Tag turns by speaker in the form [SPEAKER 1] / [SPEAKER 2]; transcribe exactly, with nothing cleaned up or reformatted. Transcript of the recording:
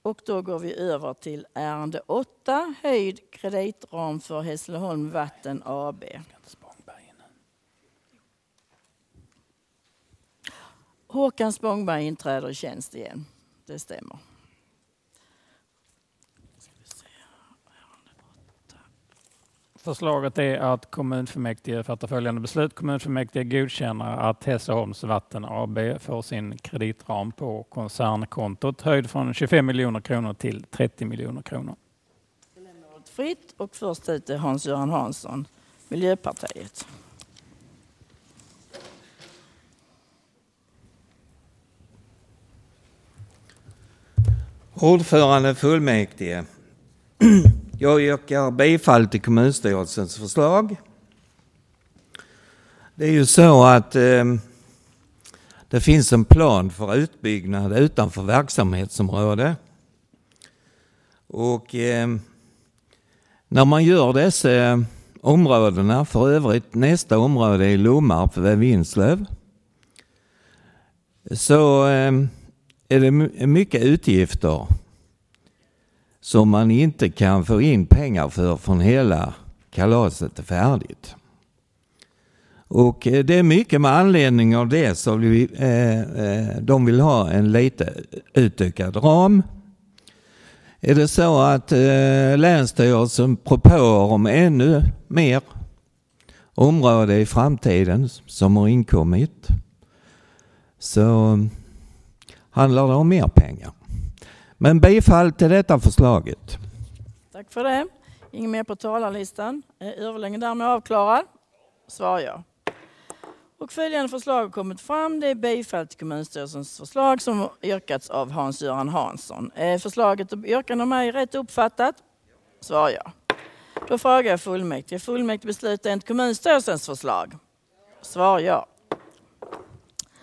[SPEAKER 1] Och då går vi över till ärende åtta, höjd kreditram för Hässleholm Vatten A B. Håkan Spångberg inträder i tjänst igen. Det stämmer.
[SPEAKER 2] Förslaget är att kommunfullmäktige fattar följande beslut. Kommunfullmäktige godkänner att Hässleholms Vatten A B får sin kreditram på koncernkontot höjd från tjugofem miljoner kronor till trettio miljoner kronor.
[SPEAKER 1] Fritt och först ut är Hans-Göran Hansson, Miljöpartiet.
[SPEAKER 3] Ordförande fullmäktige. Jag yrkar bifall till kommunstyrelsens förslag. Det är ju så att eh, det finns en plan för utbyggnad utanför verksamhetsområde. Och eh, när man gör dessa eh, områdena, för övrigt nästa område i Lommarp vid Vinslöv, så eh, är det mycket utgifter som man inte kan få in pengar för från hela kalaset är färdigt. Och det är mycket med anledning av det så vi, eh, eh, de vill ha en lite utökad ram. Är det så att eh, Länsstyrelsen propåer om ännu mer område i framtiden som har inkommit, så handlar det om mer pengar. Men bifall till detta förslaget.
[SPEAKER 1] Tack för det. Ingen mer på talarlistan. Är överläggningen därmed avklarad? Svar ja. Och följande förslag har kommit fram. Det är bifall till kommunstyrelsens förslag som yrkats av Hans-Göran Hansson. Är förslaget och yrkande om mig rätt uppfattat? Svar ja. Då frågar jag fullmäktige. Fullmäktige beslutar enligt kommunstyrelsens förslag? Svar ja.